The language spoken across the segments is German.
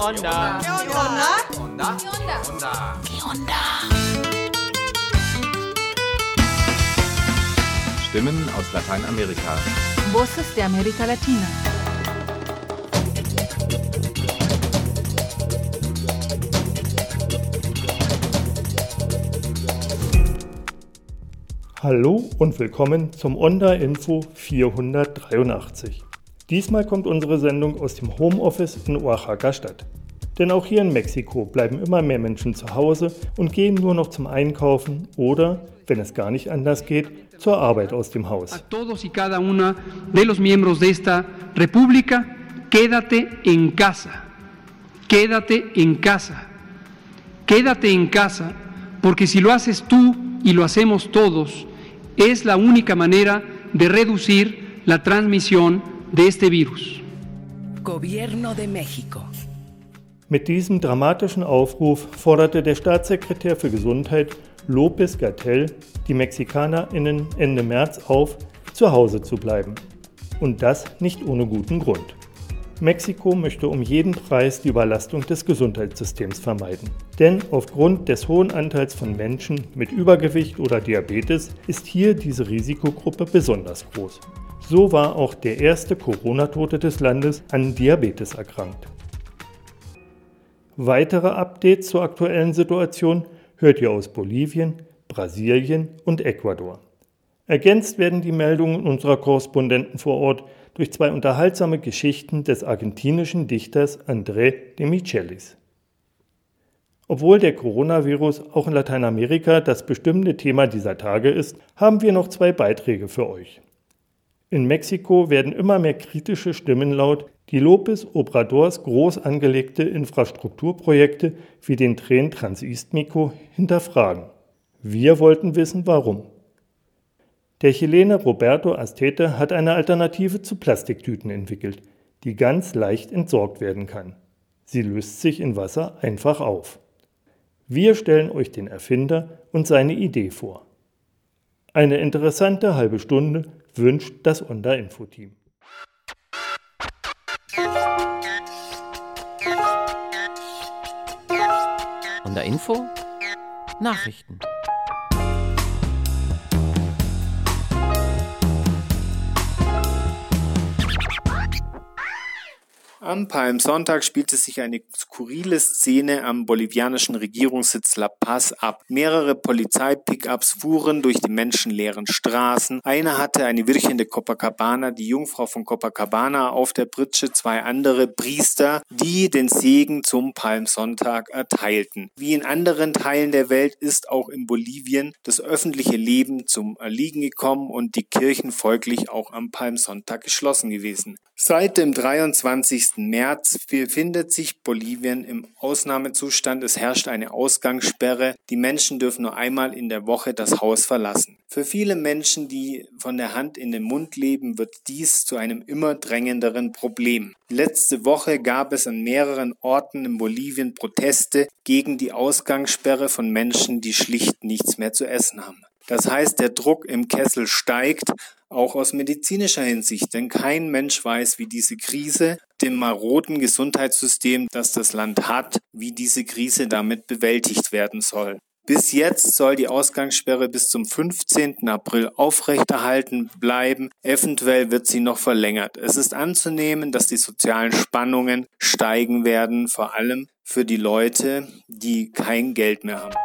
onda? ¿Qué onda? Onda? Onda? ¿Qué onda? Stimmen aus Lateinamerika. Voces de América Latina. Hallo und willkommen zum Onda Info 483. Diesmal kommt unsere Sendung aus dem Homeoffice in Oaxaca Stadt. Denn auch hier in Mexiko bleiben immer mehr Menschen zu Hause und gehen nur noch zum Einkaufen oder, wenn es gar nicht anders geht, zur Arbeit aus dem Haus. A todos y cada una de los miembros de esta república, quédate en casa. Quédate en casa. Quédate en casa, porque si lo haces tú y lo hacemos todos, es la única manera de reducir la transmisión de este virus. Gobierno de México. Mit diesem dramatischen Aufruf forderte der Staatssekretär für Gesundheit López-Gatell die MexikanerInnen Ende März auf, zu Hause zu bleiben. Und das nicht ohne guten Grund. Mexiko möchte um jeden Preis die Überlastung des Gesundheitssystems vermeiden. Denn aufgrund des hohen Anteils von Menschen mit Übergewicht oder Diabetes ist hier diese Risikogruppe besonders groß. So war auch der erste Corona-Tote des Landes an Diabetes erkrankt. Weitere Updates zur aktuellen Situation hört ihr aus Bolivien, Brasilien und Ecuador. Ergänzt werden die Meldungen unserer Korrespondenten vor Ort durch zwei unterhaltsame Geschichten des argentinischen Dichters André de Michelis. Obwohl der Coronavirus auch in Lateinamerika das bestimmende Thema dieser Tage ist, haben wir noch zwei Beiträge für euch. In Mexiko werden immer mehr kritische Stimmen laut, die López Obradors groß angelegte Infrastrukturprojekte wie den Tren Transístmico hinterfragen. Wir wollten wissen, warum. Der Chilene Roberto Astete hat eine Alternative zu Plastiktüten entwickelt, die ganz leicht entsorgt werden kann. Sie löst sich in Wasser einfach auf. Wir stellen euch den Erfinder und seine Idee vor. Eine interessante halbe Stunde wünscht das Onda Info Team. Onda Info? Nachrichten. Am Palmsonntag spielte sich eine skurrile Szene am bolivianischen Regierungssitz La Paz ab. Mehrere Polizei-Pickups fuhren durch die menschenleeren Straßen. Einer hatte eine Virgen de Copacabana, die Jungfrau von Copacabana, auf der Pritsche, zwei andere Priester, die den Segen zum Palmsonntag erteilten. Wie in anderen Teilen der Welt ist auch in Bolivien das öffentliche Leben zum Erliegen gekommen und die Kirchen folglich auch am Palmsonntag geschlossen gewesen. Seit dem 23. März befindet sich Bolivien im Ausnahmezustand. Es herrscht eine Ausgangssperre. Die Menschen dürfen nur einmal in der Woche das Haus verlassen. Für viele Menschen, die von der Hand in den Mund leben, wird dies zu einem immer drängenderen Problem. Letzte Woche gab es an mehreren Orten in Bolivien Proteste gegen die Ausgangssperre von Menschen, die schlicht nichts mehr zu essen haben. Das heißt, der Druck im Kessel steigt, auch aus medizinischer Hinsicht, denn kein Mensch weiß, wie diese Krise, dem maroden Gesundheitssystem, das das Land hat, wie diese Krise damit bewältigt werden soll. Bis jetzt soll die Ausgangssperre bis zum 15. April aufrechterhalten bleiben. Eventuell wird sie noch verlängert. Es ist anzunehmen, dass die sozialen Spannungen steigen werden, vor allem für die Leute, die kein Geld mehr haben.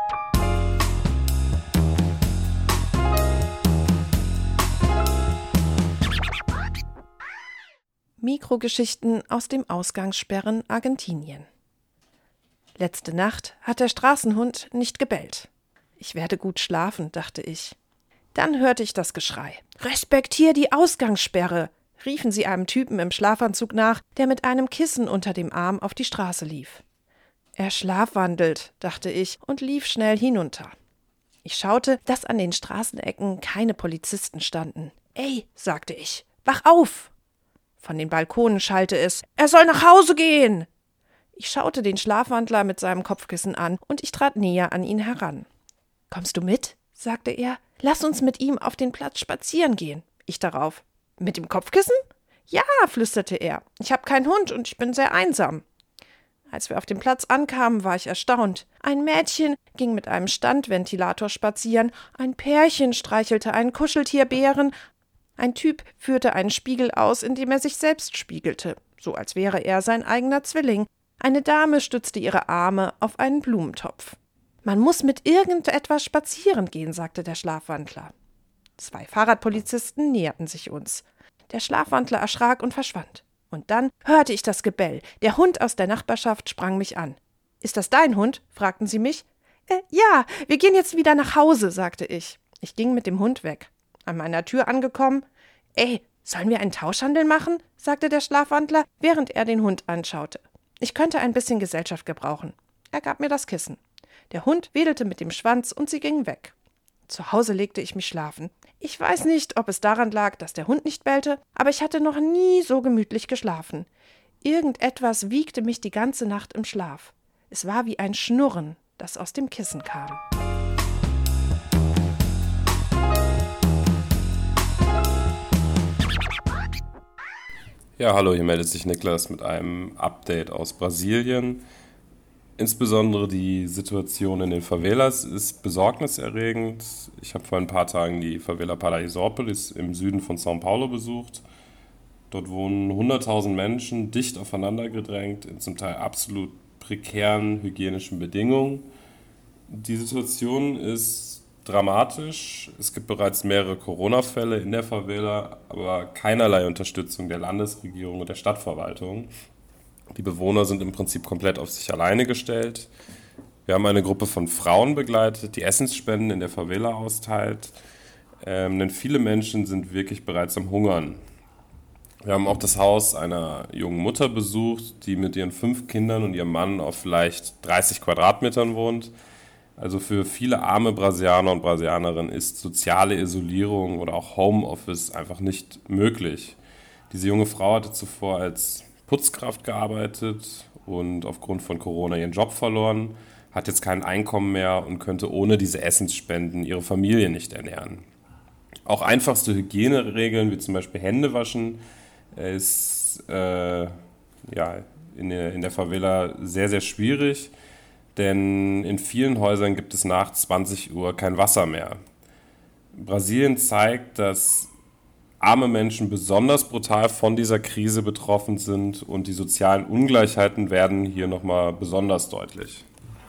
Mikrogeschichten aus dem Ausgangssperren Argentinien. Letzte Nacht hat der Straßenhund nicht gebellt. Ich werde gut schlafen, dachte ich. Dann hörte ich das Geschrei. »Respektier die Ausgangssperre«, riefen sie einem Typen im Schlafanzug nach, der mit einem Kissen unter dem Arm auf die Straße lief. Er schlafwandelt, dachte ich und lief schnell hinunter. Ich schaute, dass an den Straßenecken keine Polizisten standen. »Ey«, sagte ich, »wach auf!« Von den Balkonen schallte es, »Er soll nach Hause gehen!« Ich schaute den Schlafwandler mit seinem Kopfkissen an und ich trat näher an ihn heran. »Kommst du mit?«, sagte er. »Lass uns mit ihm auf den Platz spazieren gehen.« Ich darauf. »Mit dem Kopfkissen?« »Ja«, flüsterte er. »Ich habe keinen Hund und ich bin sehr einsam.« Als wir auf dem Platz ankamen, war ich erstaunt. Ein Mädchen ging mit einem Standventilator spazieren, ein Pärchen streichelte einen Kuscheltierbären, ein Typ führte einen Spiegel aus, in dem er sich selbst spiegelte, so als wäre er sein eigener Zwilling. Eine Dame stützte ihre Arme auf einen Blumentopf. »Man muss mit irgendetwas spazieren gehen«, sagte der Schlafwandler. 2 Fahrradpolizisten näherten sich uns. Der Schlafwandler erschrak und verschwand. Und dann hörte ich das Gebell. Der Hund aus der Nachbarschaft sprang mich an. »Ist das dein Hund?« fragten sie mich. Ja, wir gehen jetzt wieder nach Hause«, sagte ich. Ich ging mit dem Hund weg. An meiner Tür angekommen. »Ey, sollen wir einen Tauschhandel machen?« sagte der Schlafwandler, während er den Hund anschaute. Ich könnte ein bisschen Gesellschaft gebrauchen. Er gab mir das Kissen. Der Hund wedelte mit dem Schwanz und sie gingen weg. Zu Hause legte ich mich schlafen. Ich weiß nicht, ob es daran lag, dass der Hund nicht bellte, aber ich hatte noch nie so gemütlich geschlafen. Irgendetwas wiegte mich die ganze Nacht im Schlaf. Es war wie ein Schnurren, das aus dem Kissen kam. Ja, hallo, hier meldet sich Niklas mit einem Update aus Brasilien. Insbesondere die Situation in den Favelas ist besorgniserregend. Ich habe vor ein paar Tagen die Favela Paraisópolis im Süden von São Paulo besucht. Dort wohnen 100.000 Menschen dicht aufeinander gedrängt in zum Teil absolut prekären hygienischen Bedingungen. Die Situation ist dramatisch. Es gibt bereits mehrere Corona-Fälle in der Favela, aber keinerlei Unterstützung der Landesregierung und der Stadtverwaltung. Die Bewohner sind im Prinzip komplett auf sich alleine gestellt. Wir haben eine Gruppe von Frauen begleitet, die Essensspenden in der Favela austeilt. Denn viele Menschen sind wirklich bereits am Hungern. Wir haben auch das Haus einer jungen Mutter besucht, die mit ihren 5 Kindern und ihrem Mann auf vielleicht 30 Quadratmetern wohnt. Also für viele arme Brasilianer und Brasilianerinnen ist soziale Isolierung oder auch Homeoffice einfach nicht möglich. Diese junge Frau hatte zuvor als Putzkraft gearbeitet und aufgrund von Corona ihren Job verloren, hat jetzt kein Einkommen mehr und könnte ohne diese Essensspenden ihre Familie nicht ernähren. Auch einfachste Hygieneregeln, wie zum Beispiel Hände waschen, ist in der Favela sehr, sehr schwierig, denn in vielen Häusern gibt es nach 20 Uhr kein Wasser mehr. Brasilien zeigt, dass arme Menschen besonders brutal von dieser Krise betroffen sind und die sozialen Ungleichheiten werden hier nochmal besonders deutlich.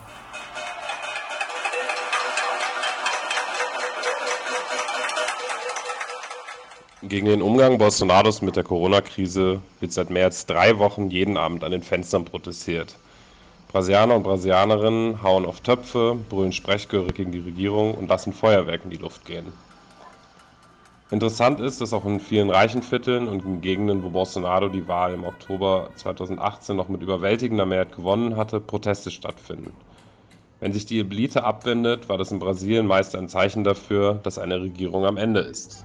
Gegen den Umgang Bolsonaros mit der Corona-Krise wird seit mehr als 3 Wochen jeden Abend an den Fenstern protestiert. Brasilianer und Brasilianerinnen hauen auf Töpfe, brüllen Sprechchöre gegen die Regierung und lassen Feuerwerk in die Luft gehen. Interessant ist, dass auch in vielen reichen Vierteln und in Gegenden, wo Bolsonaro die Wahl im Oktober 2018 noch mit überwältigender Mehrheit gewonnen hatte, Proteste stattfinden. Wenn sich die Elite abwendet, war das in Brasilien meist ein Zeichen dafür, dass eine Regierung am Ende ist.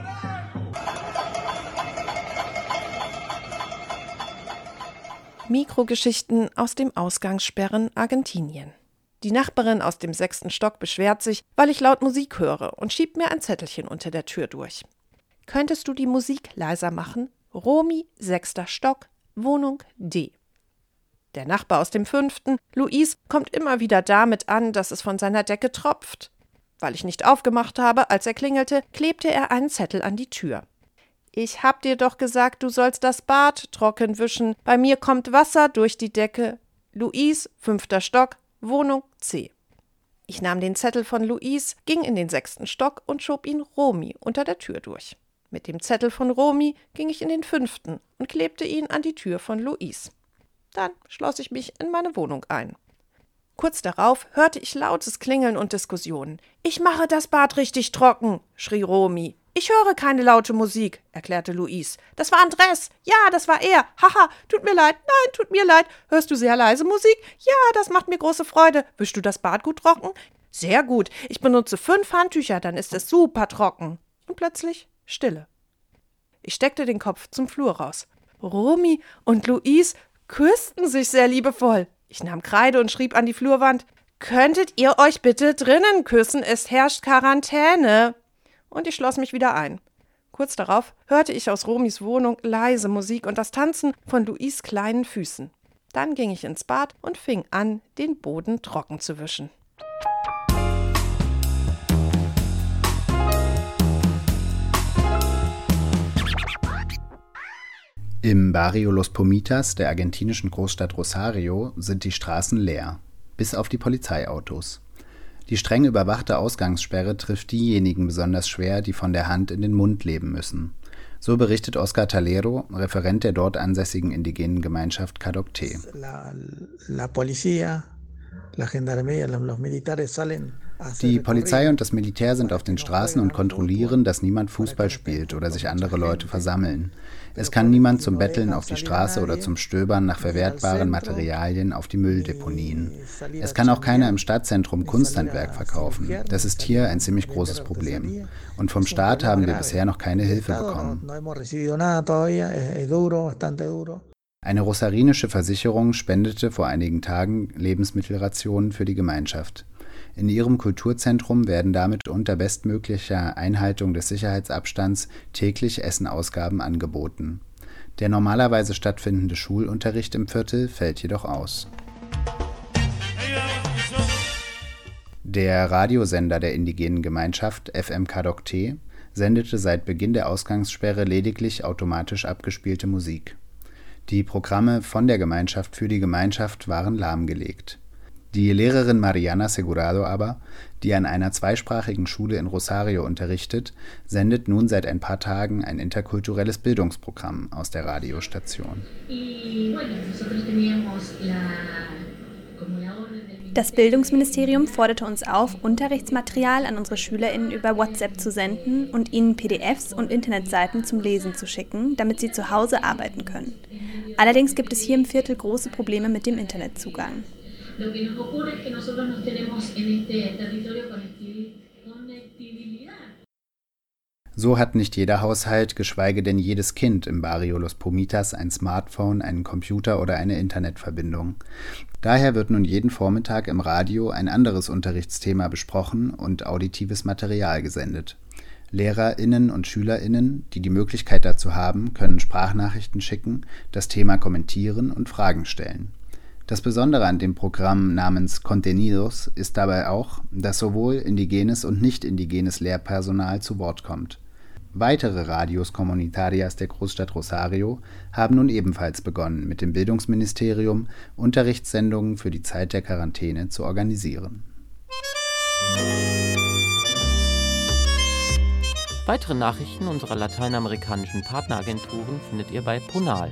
Mikrogeschichten aus dem Ausgangssperren Argentinien. Die Nachbarin aus dem 6. Stock beschwert sich, weil ich laut Musik höre und schiebt mir ein Zettelchen unter der Tür durch. Könntest du die Musik leiser machen? Romy, 6. Stock, Wohnung D. Der Nachbar aus dem 5., Luis, kommt immer wieder damit an, dass es von seiner Decke tropft. Weil ich nicht aufgemacht habe, als er klingelte, klebte er einen Zettel an die Tür. Ich hab dir doch gesagt, du sollst das Bad trocken wischen. Bei mir kommt Wasser durch die Decke. Luis, 5. Stock, Wohnung C. Ich nahm den Zettel von Luis, ging in den 6. Stock und schob ihn Romy unter der Tür durch. Mit dem Zettel von Romy ging ich in den 5. und klebte ihn an die Tür von Luis. Dann schloss ich mich in meine Wohnung ein. Kurz darauf hörte ich lautes Klingeln und Diskussionen. »Ich mache das Bad richtig trocken«, schrie Romy. »Ich höre keine laute Musik«, erklärte Luis. »Das war Andrés. Ja, das war er. Haha, tut mir leid. Nein, tut mir leid. Hörst du sehr leise Musik? Ja, das macht mir große Freude. Wischst du das Bad gut trocken? Sehr gut. Ich benutze 5 Handtücher, dann ist es super trocken.« Und plötzlich Stille. Ich steckte den Kopf zum Flur raus. Romy und Luis küssten sich sehr liebevoll. Ich nahm Kreide und schrieb an die Flurwand: »Könntet ihr euch bitte drinnen küssen? Es herrscht Quarantäne.« Und ich schloss mich wieder ein. Kurz darauf hörte ich aus Romys Wohnung leise Musik und das Tanzen von Luis' kleinen Füßen. Dann ging ich ins Bad und fing an, den Boden trocken zu wischen. Im Barrio Los Pumitas der argentinischen Großstadt Rosario sind die Straßen leer, bis auf die Polizeiautos. Die streng überwachte Ausgangssperre trifft diejenigen besonders schwer, die von der Hand in den Mund leben müssen. So berichtet Oscar Talero, Referent der dort ansässigen indigenen Gemeinschaft Cadocté. Die Polizei und das Militär sind auf den Straßen und kontrollieren, dass niemand Fußball spielt oder sich andere Leute versammeln. Es kann niemand zum Betteln auf die Straße oder zum Stöbern nach verwertbaren Materialien auf die Mülldeponien. Es kann auch keiner im Stadtzentrum Kunsthandwerk verkaufen. Das ist hier ein ziemlich großes Problem. Und vom Staat haben wir bisher noch keine Hilfe bekommen. Eine rosarinische Versicherung spendete vor einigen Tagen Lebensmittelrationen für die Gemeinschaft. In ihrem Kulturzentrum werden damit unter bestmöglicher Einhaltung des Sicherheitsabstands täglich Essenausgaben angeboten. Der normalerweise stattfindende Schulunterricht im Viertel fällt jedoch aus. Der Radiosender der indigenen Gemeinschaft FM Cadocté sendete seit Beginn der Ausgangssperre lediglich automatisch abgespielte Musik. Die Programme von der Gemeinschaft für die Gemeinschaft waren lahmgelegt. Die Lehrerin Mariana Segurado aber, die an einer zweisprachigen Schule in Rosario unterrichtet, sendet nun seit ein paar Tagen ein interkulturelles Bildungsprogramm aus der Radiostation. Das Bildungsministerium forderte uns auf, Unterrichtsmaterial an unsere SchülerInnen über WhatsApp zu senden und ihnen PDFs und Internetseiten zum Lesen zu schicken, damit sie zu Hause arbeiten können. Allerdings gibt es hier im Viertel große Probleme mit dem Internetzugang. So hat nicht jeder Haushalt, geschweige denn jedes Kind im Barrio Los Pumitas ein Smartphone, einen Computer oder eine Internetverbindung. Daher wird nun jeden Vormittag im Radio ein anderes Unterrichtsthema besprochen und auditives Material gesendet. LehrerInnen und SchülerInnen, die die Möglichkeit dazu haben, können Sprachnachrichten schicken, das Thema kommentieren und Fragen stellen. Das Besondere an dem Programm namens Contenidos ist dabei auch, dass sowohl indigenes und nicht indigenes Lehrpersonal zu Wort kommt. Weitere Radios Comunitarias der Großstadt Rosario haben nun ebenfalls begonnen, mit dem Bildungsministerium Unterrichtssendungen für die Zeit der Quarantäne zu organisieren. Weitere Nachrichten unserer lateinamerikanischen Partneragenturen findet ihr bei Ponal.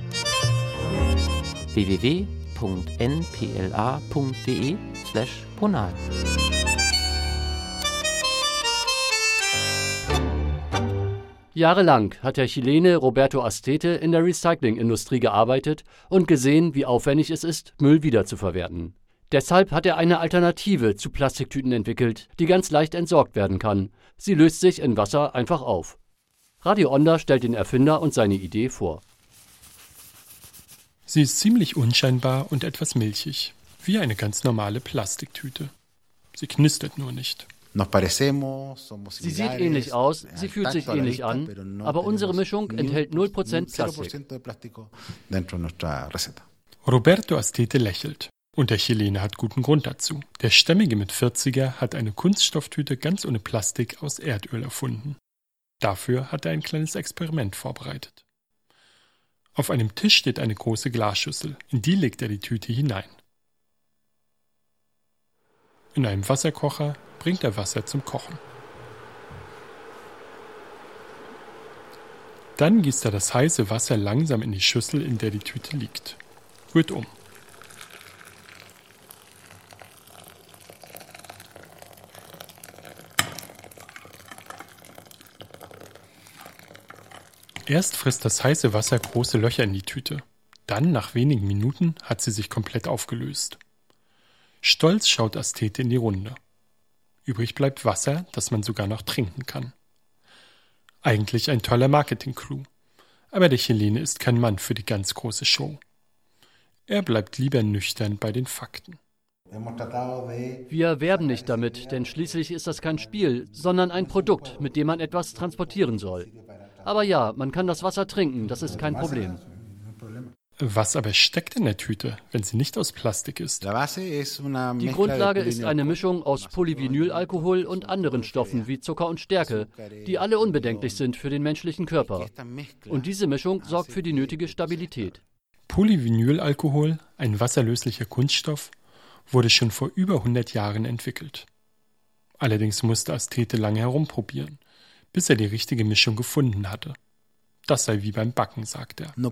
www.npla.de/Ponal. Jahrelang hat der Chilene Roberto Astete in der Recyclingindustrie gearbeitet und gesehen, wie aufwendig es ist, Müll wiederzuverwerten. Deshalb hat er eine Alternative zu Plastiktüten entwickelt, die ganz leicht entsorgt werden kann. Sie löst sich in Wasser einfach auf. Radio Onda stellt den Erfinder und seine Idee vor. Sie ist ziemlich unscheinbar und etwas milchig, wie eine ganz normale Plastiktüte. Sie knistert nur nicht. Sie sieht ähnlich aus, sie fühlt sich ähnlich an, aber unsere Mischung enthält 0% Plastik. Roberto Astete lächelt. Und der Chilene hat guten Grund dazu. Der stämmige Mit-40er hat eine Kunststofftüte ganz ohne Plastik aus Erdöl erfunden. Dafür hat er ein kleines Experiment vorbereitet. Auf einem Tisch steht eine große Glasschüssel, in die legt er die Tüte hinein. In einem Wasserkocher bringt er Wasser zum Kochen. Dann gießt er das heiße Wasser langsam in die Schüssel, in der die Tüte liegt. Rührt um. Erst frisst das heiße Wasser große Löcher in die Tüte. Dann, nach wenigen Minuten, hat sie sich komplett aufgelöst. Stolz schaut Astete in die Runde. Übrig bleibt Wasser, das man sogar noch trinken kann. Eigentlich ein toller Marketing-Clou. Aber der Chilene ist kein Mann für die ganz große Show. Er bleibt lieber nüchtern bei den Fakten. Wir werben nicht damit, denn schließlich ist das kein Spiel, sondern ein Produkt, mit dem man etwas transportieren soll. Aber ja, man kann das Wasser trinken, das ist kein Problem. Was aber steckt in der Tüte, wenn sie nicht aus Plastik ist? Die Grundlage ist eine Mischung aus Polyvinylalkohol und anderen Stoffen wie Zucker und Stärke, die alle unbedenklich sind für den menschlichen Körper. Und diese Mischung sorgt für die nötige Stabilität. Polyvinylalkohol, ein wasserlöslicher Kunststoff, wurde schon vor über 100 Jahren entwickelt. Allerdings musste Astete lange herumprobieren, bis er die richtige Mischung gefunden hatte. Das sei wie beim Backen, sagt er.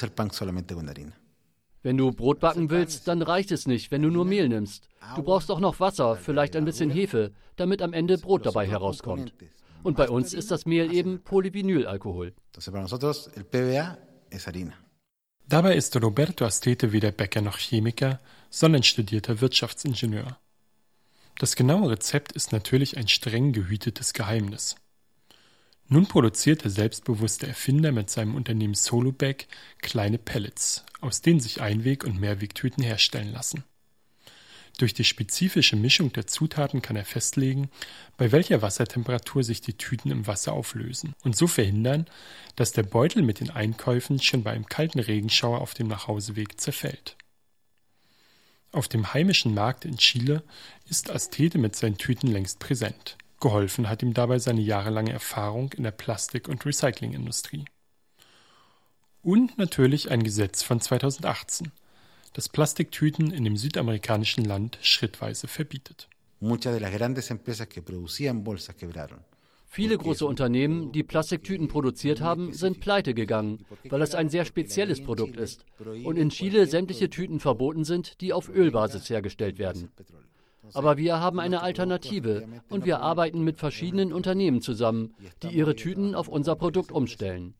Wenn du Brot backen willst, dann reicht es nicht, wenn du nur Mehl nimmst. Du brauchst auch noch Wasser, vielleicht ein bisschen Hefe, damit am Ende Brot dabei herauskommt. Und bei uns ist das Mehl eben Polyvinylalkohol. Dabei ist Roberto Astete weder Bäcker noch Chemiker, sondern studierter Wirtschaftsingenieur. Das genaue Rezept ist natürlich ein streng gehütetes Geheimnis. Nun produziert der selbstbewusste Erfinder mit seinem Unternehmen Solubag kleine Pellets, aus denen sich Einweg- und Mehrwegtüten herstellen lassen. Durch die spezifische Mischung der Zutaten kann er festlegen, bei welcher Wassertemperatur sich die Tüten im Wasser auflösen und so verhindern, dass der Beutel mit den Einkäufen schon bei einem kalten Regenschauer auf dem Nachhauseweg zerfällt. Auf dem heimischen Markt in Chile ist Astete mit seinen Tüten längst präsent. Geholfen hat ihm dabei seine jahrelange Erfahrung in der Plastik- und Recyclingindustrie. Und natürlich ein Gesetz von 2018, das Plastiktüten in dem südamerikanischen Land schrittweise verbietet. Viele große Unternehmen, die Plastiktüten produziert haben, sind pleite gegangen, weil es ein sehr spezielles Produkt ist und in Chile sämtliche Tüten verboten sind, die auf Ölbasis hergestellt werden. Aber wir haben eine Alternative und wir arbeiten mit verschiedenen Unternehmen zusammen, die ihre Tüten auf unser Produkt umstellen.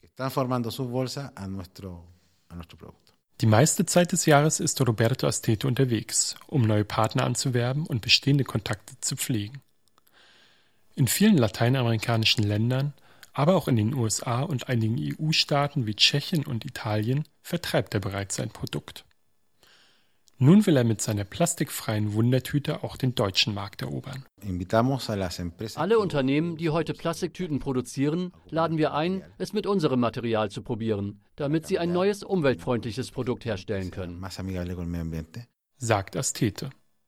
Die meiste Zeit des Jahres ist Roberto Astete unterwegs, um neue Partner anzuwerben und bestehende Kontakte zu pflegen. In vielen lateinamerikanischen Ländern, aber auch in den USA und einigen EU-Staaten wie Tschechien und Italien vertreibt er bereits sein Produkt. Nun will er mit seiner plastikfreien Wundertüte auch den deutschen Markt erobern. Alle Unternehmen, die heute Plastiktüten produzieren, laden wir ein, es mit unserem Material zu probieren, damit sie ein neues, umweltfreundliches Produkt herstellen können, sagt Astete.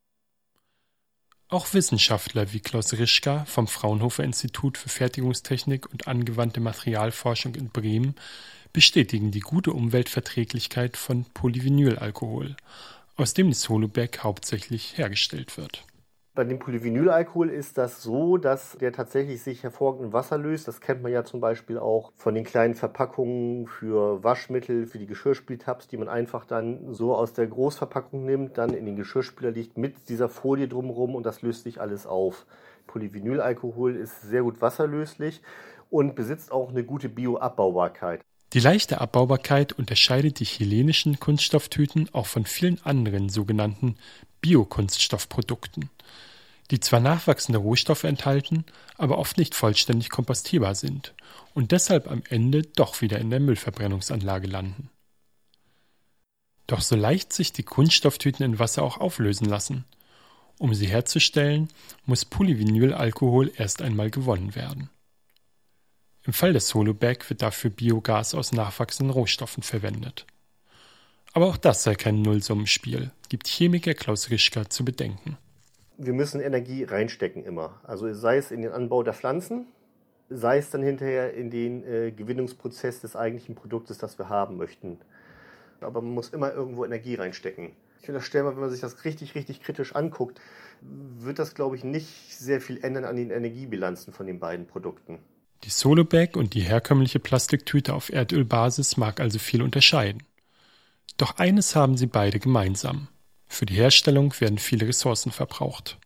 Auch Wissenschaftler wie Klaus Rischka vom Fraunhofer Institut für Fertigungstechnik und angewandte Materialforschung in Bremen bestätigen die gute Umweltverträglichkeit von Polyvinylalkohol, aus dem die Solubag hauptsächlich hergestellt wird. Bei dem Polyvinylalkohol ist das so, dass der tatsächlich sich hervorragend in Wasser löst. Das kennt man ja zum Beispiel auch von den kleinen Verpackungen für Waschmittel, für die Geschirrspültabs, die man einfach dann so aus der Großverpackung nimmt, dann in den Geschirrspüler legt mit dieser Folie drumherum und das löst sich alles auf. Polyvinylalkohol ist sehr gut wasserlöslich und besitzt auch eine gute Bioabbaubarkeit. Die leichte Abbaubarkeit unterscheidet die chilenischen Kunststofftüten auch von vielen anderen sogenannten Biokunststoffprodukten, die zwar nachwachsende Rohstoffe enthalten, aber oft nicht vollständig kompostierbar sind und deshalb am Ende doch wieder in der Müllverbrennungsanlage landen. Doch so leicht sich die Kunststofftüten in Wasser auch auflösen lassen. Um sie herzustellen, muss Polyvinylalkohol erst einmal gewonnen werden. Im Fall der Solubag wird dafür Biogas aus nachwachsenden Rohstoffen verwendet. Aber auch das sei kein Nullsummenspiel, gibt Chemiker Klaus Rischka zu bedenken. Wir müssen Energie reinstecken immer. Also sei es in den Anbau der Pflanzen, sei es dann hinterher in den Gewinnungsprozess des eigentlichen Produktes, das wir haben möchten. Aber man muss immer irgendwo Energie reinstecken. Ich will das stellen, wenn man sich das richtig, richtig kritisch anguckt, wird das, glaube ich, nicht sehr viel ändern an den Energiebilanzen von den beiden Produkten. Die Solubag und die herkömmliche Plastiktüte auf Erdölbasis mag also viel unterscheiden. Doch eines haben sie beide gemeinsam. Für die Herstellung werden viele Ressourcen verbraucht.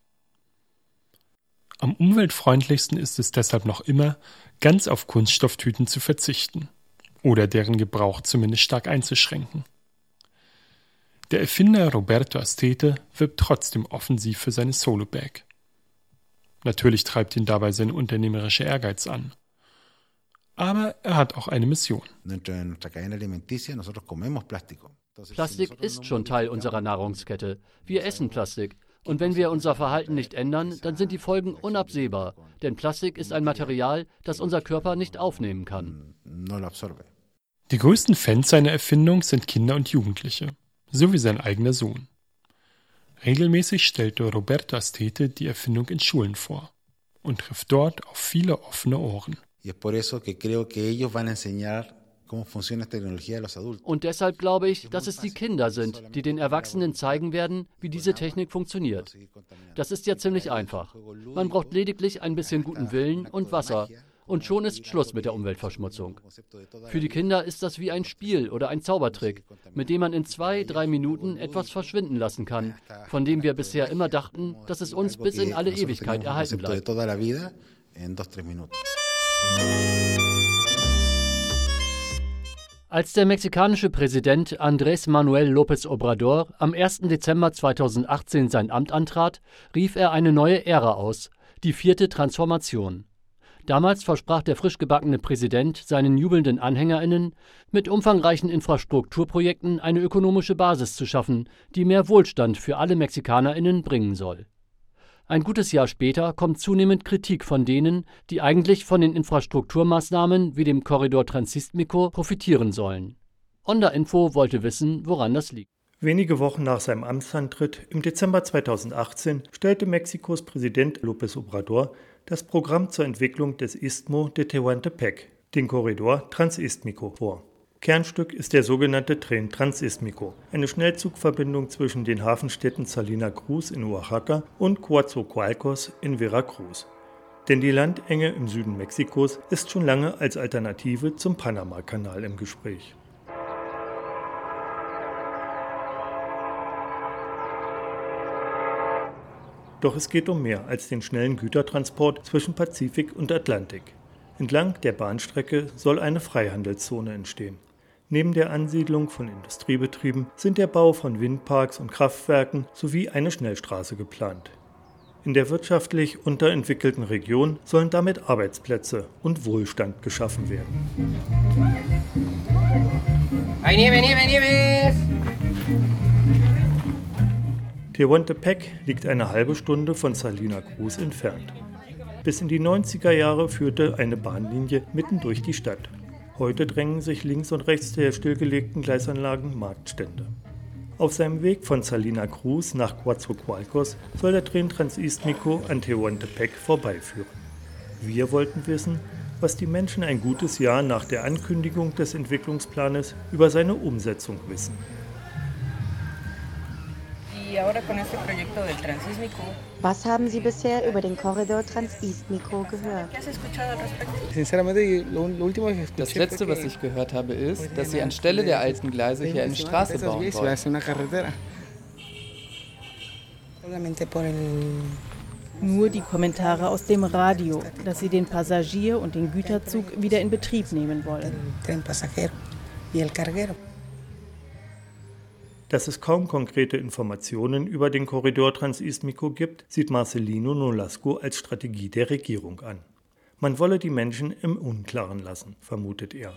Am umweltfreundlichsten ist es deshalb noch immer, ganz auf Kunststofftüten zu verzichten oder deren Gebrauch zumindest stark einzuschränken. Der Erfinder Roberto Astete wirbt trotzdem offensiv für seine Solubag. Natürlich treibt ihn dabei sein unternehmerischer Ehrgeiz an. Aber er hat auch eine Mission. Plastik ist schon Teil unserer Nahrungskette. Wir essen Plastik. Und wenn wir unser Verhalten nicht ändern, dann sind die Folgen unabsehbar. Denn Plastik ist ein Material, das unser Körper nicht aufnehmen kann. Die größten Fans seiner Erfindung sind Kinder und Jugendliche, so wie sein eigener Sohn. Regelmäßig stellte Roberto Astete die Erfindung in Schulen vor und trifft dort auf viele offene Ohren. Und deshalb glaube ich, dass es die Kinder sind, die den Erwachsenen zeigen werden, wie diese Technik funktioniert. Das ist ja ziemlich einfach. Man braucht lediglich ein bisschen guten Willen und Wasser. Und schon ist Schluss mit der Umweltverschmutzung. Für die Kinder ist das wie ein Spiel oder ein Zaubertrick, mit dem man in 2-3 Minuten etwas verschwinden lassen kann, von dem wir bisher immer dachten, dass es uns bis in alle Ewigkeit erhalten bleibt. Als der mexikanische Präsident Andrés Manuel López Obrador am 1. Dezember 2018 sein Amt antrat, rief er eine neue Ära aus, die 4. Transformation. Damals versprach der frisch gebackene Präsident seinen jubelnden AnhängerInnen, mit umfangreichen Infrastrukturprojekten eine ökonomische Basis zu schaffen, die mehr Wohlstand für alle MexikanerInnen bringen soll. Ein gutes Jahr später kommt zunehmend Kritik von denen, die eigentlich von den Infrastrukturmaßnahmen wie dem Korridor Transístmico profitieren sollen. Onda Info wollte wissen, woran das liegt. Wenige Wochen nach seinem Amtsantritt im Dezember 2018 stellte Mexikos Präsident López Obrador das Programm zur Entwicklung des Istmo de Tehuantepec, den Korridor Transístmico, vor. Kernstück ist der sogenannte Tren Transístmico, eine Schnellzugverbindung zwischen den Hafenstädten Salina Cruz in Oaxaca und Coatzacoalcos in Veracruz. Denn die Landenge im Süden Mexikos ist schon lange als Alternative zum Panama-Kanal im Gespräch. Doch es geht um mehr als den schnellen Gütertransport zwischen Pazifik und Atlantik. Entlang der Bahnstrecke soll eine Freihandelszone entstehen. Neben der Ansiedlung von Industriebetrieben sind der Bau von Windparks und Kraftwerken sowie eine Schnellstraße geplant. In der wirtschaftlich unterentwickelten Region sollen damit Arbeitsplätze und Wohlstand geschaffen werden. Tehuantepec liegt eine halbe Stunde von Salina Cruz entfernt. Bis in die 90er Jahre führte eine Bahnlinie mitten durch die Stadt. Heute drängen sich links und rechts der stillgelegten Gleisanlagen Marktstände. Auf seinem Weg von Salina Cruz nach Coatzacoalcos soll der Tren Transístmico an Tehuantepec vorbeiführen. Wir wollten wissen, was die Menschen ein gutes Jahr nach der Ankündigung des Entwicklungsplanes über seine Umsetzung wissen. Was haben Sie bisher über den Korridor Transístmico gehört? Das Letzte, was ich gehört habe, ist, dass sie anstelle der alten Gleise hier eine Straße bauen wollen. Nur die Kommentare aus dem Radio, dass sie den Passagier- und den Güterzug wieder in Betrieb nehmen wollen. Dass es kaum konkrete Informationen über den Korridor Transístmico gibt, sieht Marcelino Nolasco als Strategie der Regierung an. Man wolle die Menschen im Unklaren lassen, vermutet er.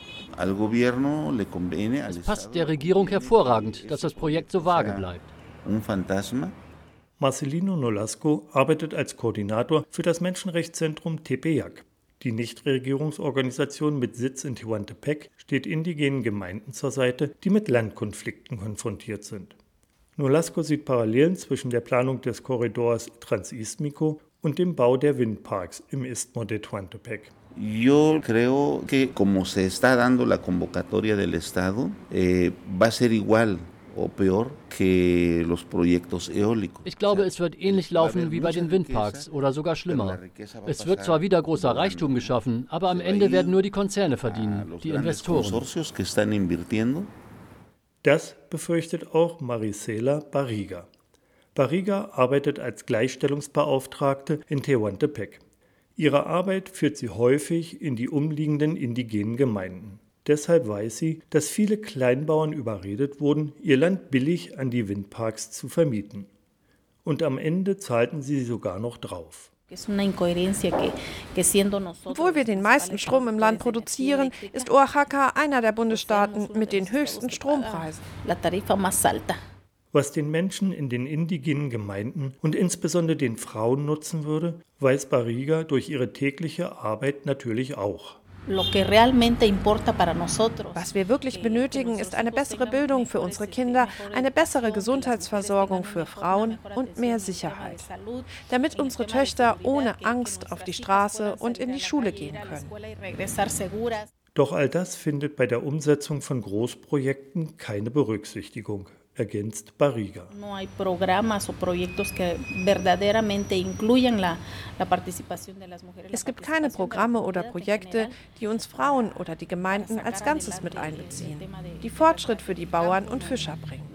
Es passt der Regierung hervorragend, dass das Projekt so vage bleibt. Marcelino Nolasco arbeitet als Koordinator für das Menschenrechtszentrum Tepeyac. Die Nichtregierungsorganisation mit Sitz in Tehuantepec steht indigenen Gemeinden zur Seite, die mit Landkonflikten konfrontiert sind. Nolasco sieht Parallelen zwischen der Planung des Korridors Transístmico und dem Bau der Windparks im Istmo de Tehuantepec. Yo creo que como se está dando la convocatoria del Estado, va a ser igual o peor que los proyectos eólicos. Ich glaube, es wird ähnlich laufen wie bei den Windparks oder sogar schlimmer. Es wird zwar wieder großer Reichtum geschaffen, aber am Ende werden nur die Konzerne verdienen, die Investoren. Das befürchtet auch Marisela Barriga. Barriga arbeitet als Gleichstellungsbeauftragte in Tehuantepec. Ihre Arbeit führt sie häufig in die umliegenden indigenen Gemeinden. Deshalb weiß sie, dass viele Kleinbauern überredet wurden, ihr Land billig an die Windparks zu vermieten. Und am Ende zahlten sie sogar noch drauf. Obwohl wir den meisten Strom im Land produzieren, ist Oaxaca einer der Bundesstaaten mit den höchsten Strompreisen. Was den Menschen in den indigenen Gemeinden und insbesondere den Frauen nutzen würde, weiß Barriga durch ihre tägliche Arbeit natürlich auch. Was wir wirklich benötigen, ist eine bessere Bildung für unsere Kinder, eine bessere Gesundheitsversorgung für Frauen und mehr Sicherheit, damit unsere Töchter ohne Angst auf die Straße und in die Schule gehen können. Doch all das findet bei der Umsetzung von Großprojekten keine Berücksichtigung, ergänzt Barriga. Es gibt keine Programme oder Projekte, die uns Frauen oder die Gemeinden als Ganzes mit einbeziehen, die Fortschritt für die Bauern und Fischer bringen.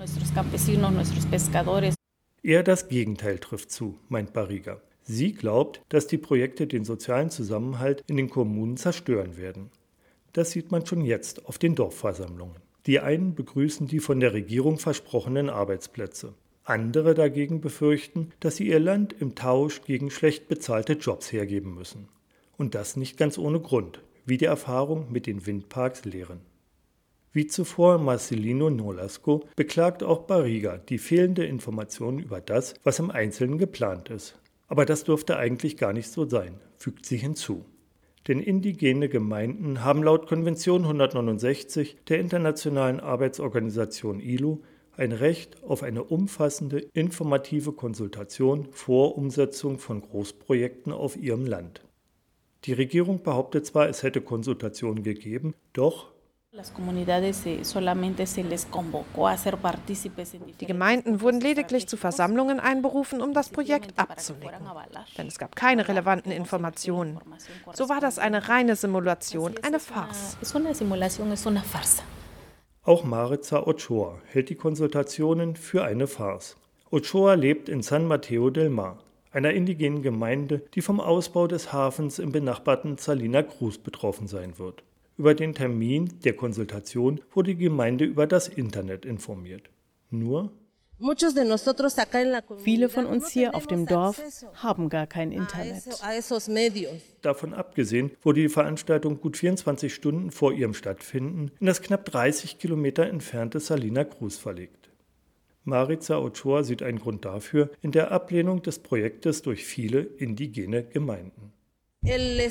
Eher das Gegenteil trifft zu, meint Barriga. Sie glaubt, dass die Projekte den sozialen Zusammenhalt in den Kommunen zerstören werden. Das sieht man schon jetzt auf den Dorfversammlungen. Die einen begrüßen die von der Regierung versprochenen Arbeitsplätze. Andere dagegen befürchten, dass sie ihr Land im Tausch gegen schlecht bezahlte Jobs hergeben müssen. Und das nicht ganz ohne Grund, wie die Erfahrung mit den Windparks lehren. Wie zuvor Marcelino Nolasco beklagt auch Barriga die fehlende Information über das, was im Einzelnen geplant ist. Aber das dürfte eigentlich gar nicht so sein, fügt sie hinzu. Denn indigene Gemeinden haben laut Konvention 169 der Internationalen Arbeitsorganisation ILO ein Recht auf eine umfassende informative Konsultation vor Umsetzung von Großprojekten auf ihrem Land. Die Regierung behauptet zwar, es hätte Konsultationen gegeben, doch die Gemeinden wurden lediglich zu Versammlungen einberufen, um das Projekt abzunicken. Denn es gab keine relevanten Informationen. So war das eine reine Simulation, eine Farce. Auch Maritza Ochoa hält die Konsultationen für eine Farce. Ochoa lebt in San Mateo del Mar, einer indigenen Gemeinde, die vom Ausbau des Hafens im benachbarten Salina Cruz betroffen sein wird. Über den Termin der Konsultation wurde die Gemeinde über das Internet informiert. Nur viele von uns hier auf dem Dorf haben gar kein Internet. Davon abgesehen wurde die Veranstaltung gut 24 Stunden vor ihrem Stattfinden in das knapp 30 Kilometer entfernte Salina Cruz verlegt. Maritza Ochoa sieht einen Grund dafür in der Ablehnung des Projektes durch viele indigene Gemeinden. Der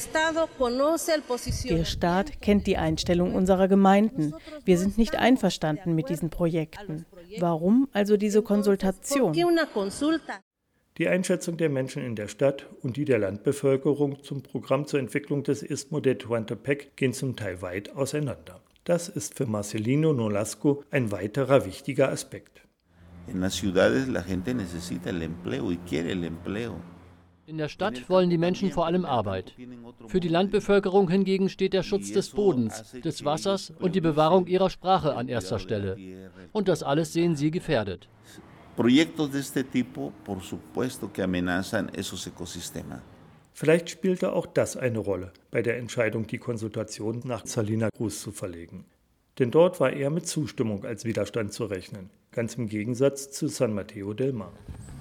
Staat kennt die Einstellung unserer Gemeinden. Wir sind nicht einverstanden mit diesen Projekten. Warum also diese Konsultation? Die Einschätzung der Menschen in der Stadt und die der Landbevölkerung zum Programm zur Entwicklung des Istmo de Tehuantepec gehen zum Teil weit auseinander. Das ist für Marcelino Nolasco ein weiterer wichtiger Aspekt. En las ciudades la gente necesita el empleo y quiere el empleo. In der Stadt wollen die Menschen vor allem Arbeit. Für die Landbevölkerung hingegen steht der Schutz des Bodens, des Wassers und die Bewahrung ihrer Sprache an erster Stelle. Und das alles sehen sie gefährdet. Vielleicht spielte auch das eine Rolle bei der Entscheidung, die Konsultation nach Salina Cruz zu verlegen. Denn dort war eher mit Zustimmung als Widerstand zu rechnen, ganz im Gegensatz zu San Mateo del Mar.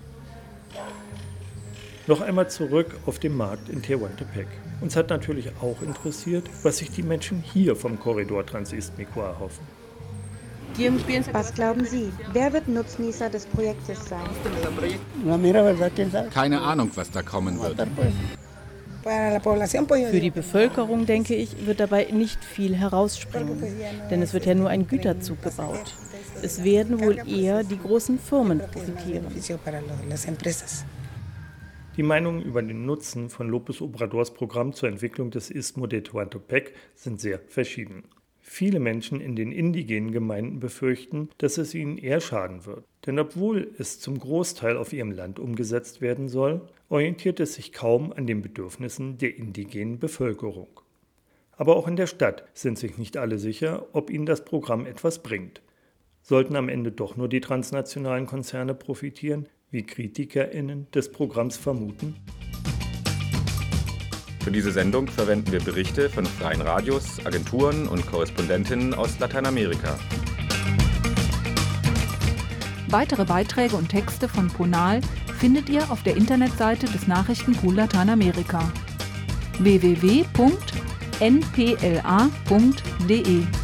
Noch einmal zurück auf den Markt in Tehuantepec. Uns hat natürlich auch interessiert, was sich die Menschen hier vom Korridor Transistmico erhoffen. Was glauben Sie? Wer wird Nutznießer des Projektes sein? Keine Ahnung, was da kommen wird. Für die Bevölkerung, denke ich, wird dabei nicht viel herausspringen, denn es wird ja nur ein Güterzug gebaut. Es werden wohl eher die großen Firmen profitieren. Die Meinungen über den Nutzen von López Obradors Programm zur Entwicklung des Istmo de Tehuantepec sind sehr verschieden. Viele Menschen in den indigenen Gemeinden befürchten, dass es ihnen eher schaden wird. Denn obwohl es zum Großteil auf ihrem Land umgesetzt werden soll, orientiert es sich kaum an den Bedürfnissen der indigenen Bevölkerung. Aber auch in der Stadt sind sich nicht alle sicher, ob ihnen das Programm etwas bringt. Sollten am Ende doch nur die transnationalen Konzerne profitieren, wie KritikerInnen des Programms vermuten? Für diese Sendung verwenden wir Berichte von freien Radios, Agenturen und Korrespondentinnen aus Lateinamerika. Weitere Beiträge und Texte von Ponal findet ihr auf der Internetseite des Nachrichtenpool Lateinamerika www.npla.de.